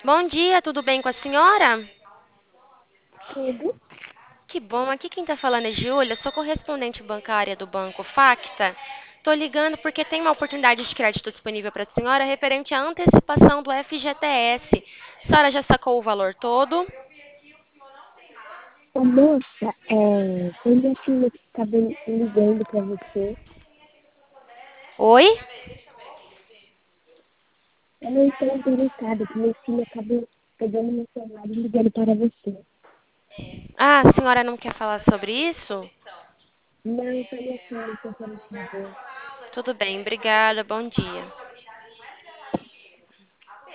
Bom dia, tudo bem com a senhora? Tudo. Que bom, aqui quem está falando é Júlia, sou correspondente bancária do Banco Facta. Estou ligando porque tem uma oportunidade de crédito disponível para a senhora referente à antecipação do FGTS. A senhora já sacou o valor todo? Ô, moça, foi minha filha que estava ligando para você. Oi? Eu não estou interessada, que minha filha acabou pegando meu celular e ligando para você. Ah, a senhora não quer falar sobre isso? Não, foi minha filha que eu quero te dizer. Tudo bem, obrigada, bom dia.